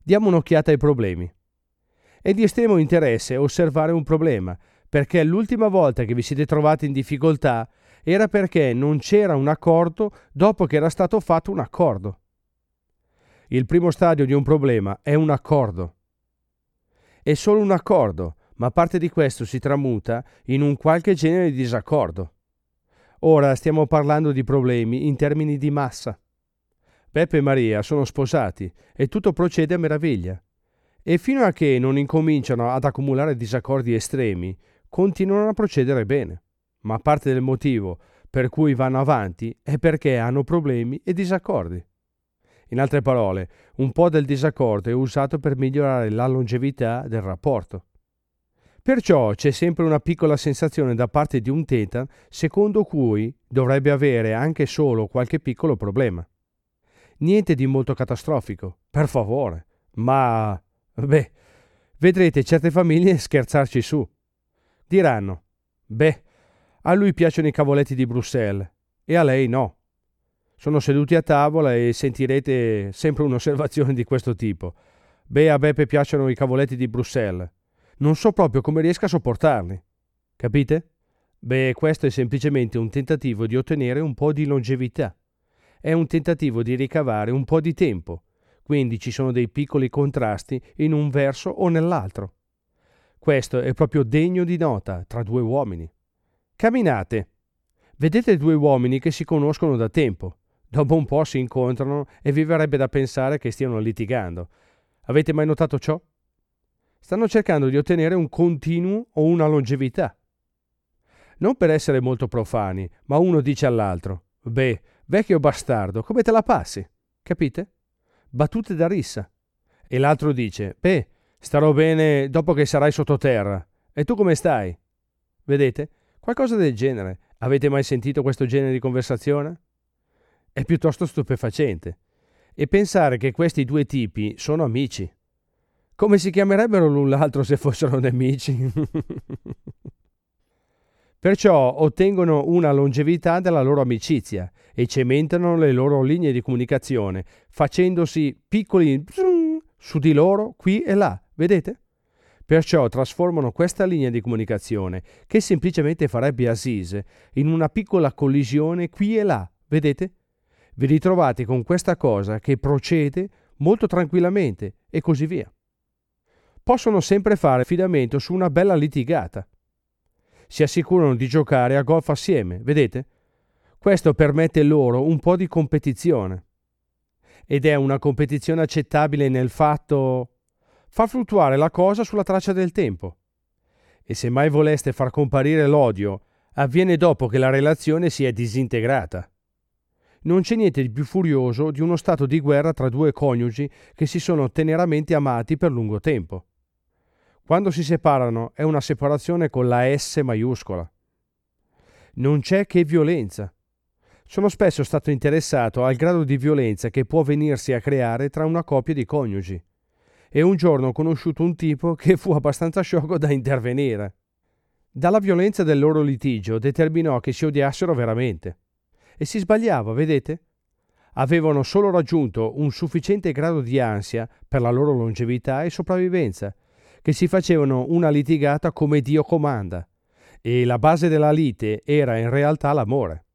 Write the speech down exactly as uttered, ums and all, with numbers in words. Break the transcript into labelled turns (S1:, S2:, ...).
S1: Diamo un'occhiata ai problemi. È di estremo interesse osservare un problema, perché l'ultima volta che vi siete trovati in difficoltà era perché non c'era un accordo dopo che era stato fatto un accordo. Il primo stadio di un problema è un accordo. È solo un accordo, ma parte di questo si tramuta in un qualche genere di disaccordo. Ora stiamo parlando di problemi in termini di massa. Beppe e Maria sono sposati e tutto procede a meraviglia. E fino a che non incominciano ad accumulare disaccordi estremi, continuano a procedere bene. Ma parte del motivo per cui vanno avanti è perché hanno problemi e disaccordi. In altre parole, un po' del disaccordo è usato per migliorare la longevità del rapporto. Perciò c'è sempre una piccola sensazione da parte di un teta secondo cui dovrebbe avere anche solo qualche piccolo problema. Niente di molto catastrofico, per favore, ma... beh, vedrete certe famiglie scherzarci su. Diranno, beh, a lui piacciono i cavoletti di Bruxelles e a lei no. Sono seduti a tavola e sentirete sempre un'osservazione di questo tipo. Beh, a Beppe piacciono i cavoletti di Bruxelles. Non so proprio come riesca a sopportarli. Capite? Beh, questo è semplicemente un tentativo di ottenere un po' di longevità. È un tentativo di ricavare un po' di tempo. Quindi ci sono dei piccoli contrasti in un verso o nell'altro. Questo è proprio degno di nota tra due uomini. Camminate. Vedete due uomini che si conoscono da tempo. Dopo un po' si incontrano e vi verrebbe da pensare che stiano litigando. Avete mai notato ciò? Stanno cercando di ottenere un continuo o una longevità. Non per essere molto profani, ma uno dice all'altro: beh, vecchio bastardo, come te la passi? Capite? Battute da rissa. E l'altro dice: beh, starò bene dopo che sarai sottoterra. E tu come stai? Vedete? Qualcosa del genere. Avete mai sentito questo genere di conversazione? È piuttosto stupefacente. E pensare che questi due tipi sono amici. Come si chiamerebbero l'un l'altro se fossero nemici? Perciò ottengono una longevità dalla loro amicizia e cementano le loro linee di comunicazione, facendosi piccoli su di loro qui e là, vedete? Perciò trasformano questa linea di comunicazione, che semplicemente farebbe assise, in una piccola collisione qui e là, vedete? Vi ritrovate con questa cosa che procede molto tranquillamente e così via. Possono sempre fare affidamento su una bella litigata. Si assicurano di giocare a golf assieme, vedete? Questo permette loro un po' di competizione. Ed è una competizione accettabile nel fatto... far fluttuare la cosa sulla traccia del tempo. E se mai voleste far comparire l'odio, avviene dopo che la relazione si è disintegrata. Non c'è niente di più furioso di uno stato di guerra tra due coniugi che si sono teneramente amati per lungo tempo. Quando si separano è una separazione con la S maiuscola. Non c'è che violenza. Sono spesso stato interessato al grado di violenza che può venirsi a creare tra una coppia di coniugi. E un giorno ho conosciuto un tipo che fu abbastanza sciocco da intervenire. Dalla violenza del loro litigio determinò che si odiassero veramente. E si sbagliava, vedete? Avevano solo raggiunto un sufficiente grado di ansia per la loro longevità e sopravvivenza, che si facevano una litigata come Dio comanda, e la base della lite era in realtà l'amore.